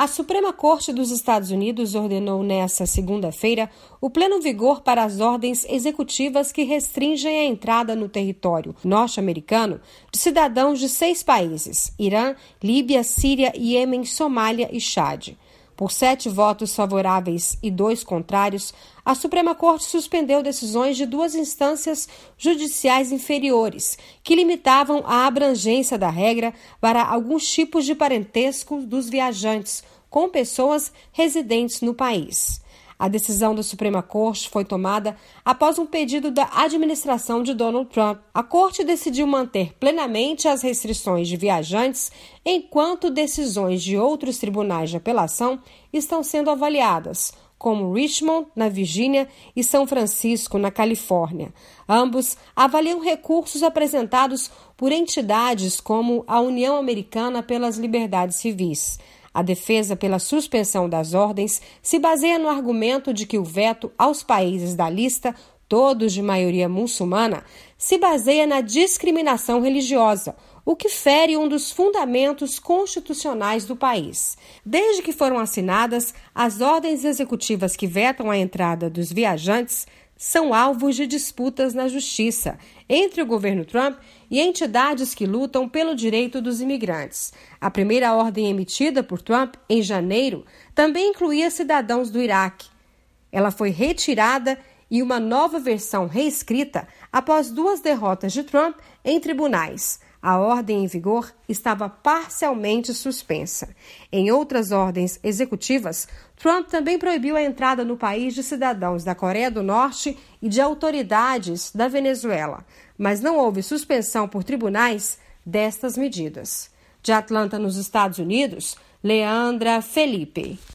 A Suprema Corte dos Estados Unidos ordenou nesta segunda-feira o pleno vigor para as ordens executivas que restringem a entrada no território norte-americano de cidadãos de 6 países: Irã, Líbia, Síria, Iêmen, Somália e Chad. Por 7 votos favoráveis e 2 contrários, a Suprema Corte suspendeu decisões de 2 instâncias judiciais inferiores, que limitavam a abrangência da regra para alguns tipos de parentesco dos viajantes com pessoas residentes no país. A decisão da Suprema Corte foi tomada após um pedido da administração de Donald Trump. A Corte decidiu manter plenamente as restrições de viajantes, enquanto decisões de outros tribunais de apelação estão sendo avaliadas, como Richmond, na Virgínia, e São Francisco, na Califórnia. Ambos avaliam recursos apresentados por entidades como a União Americana pelas Liberdades Civis. A defesa pela suspensão das ordens se baseia no argumento de que o veto aos países da lista, todos de maioria muçulmana, se baseia na discriminação religiosa, o que fere um dos fundamentos constitucionais do país. Desde que foram assinadas, as ordens executivas que vetam a entrada dos viajantes são alvos de disputas na justiça entre o governo Trump e entidades que lutam pelo direito dos imigrantes. A primeira ordem emitida por Trump, em janeiro, também incluía cidadãos do Iraque. Ela foi retirada e uma nova versão reescrita após 2 derrotas de Trump em tribunais. A ordem em vigor estava parcialmente suspensa. Em outras ordens executivas, Trump também proibiu a entrada no país de cidadãos da Coreia do Norte e de autoridades da Venezuela, mas não houve suspensão por tribunais destas medidas. De Atlanta, nos Estados Unidos, Leandra Felipe.